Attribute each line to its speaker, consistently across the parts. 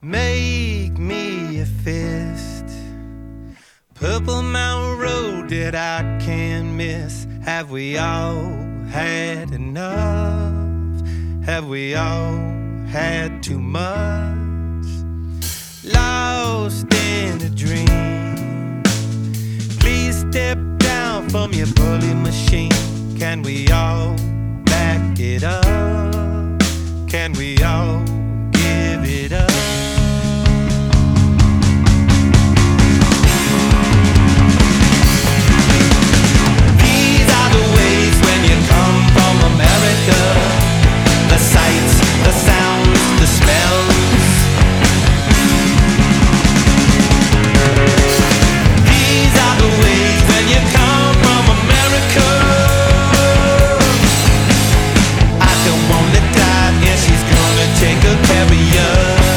Speaker 1: Make me a fist. Purple Mountain Road that I can't miss. Have we all had enough? Have we all had too much? Lost in a dream. Please step down from your bully machine. Can we all back it up? Can we all give it up? The sights, the sounds, the smells. These are the ways when you come from America. I don't wanna die, yeah, she's gonna take good care of you.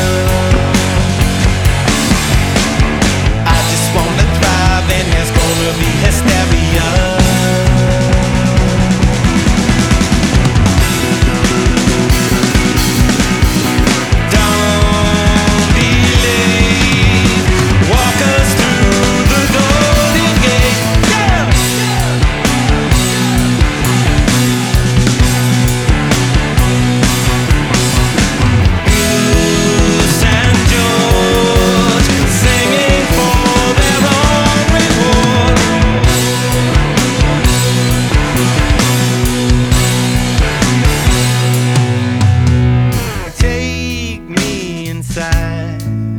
Speaker 1: I just wanna thrive and there's gonna be hysteria. Inside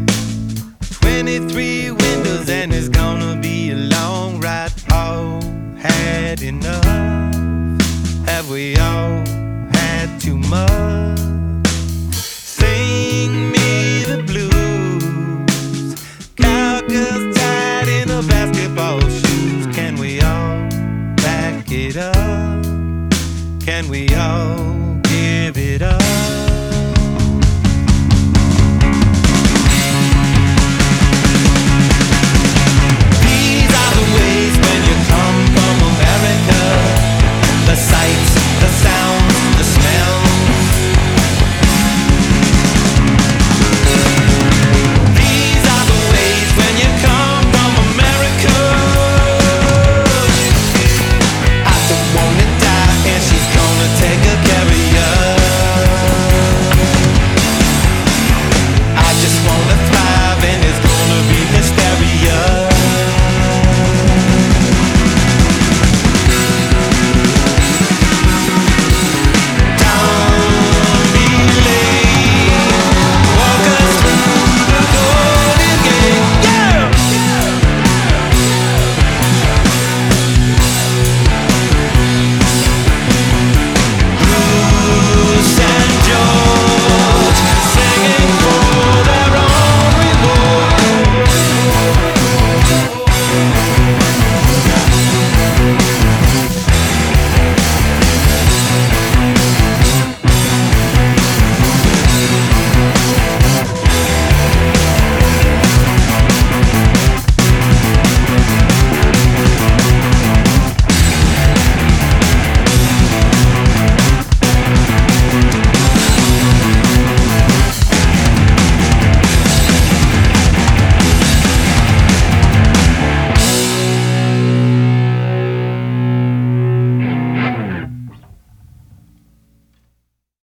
Speaker 1: 23 windows and it's gonna be a long ride. All had enough? Have we all had too much?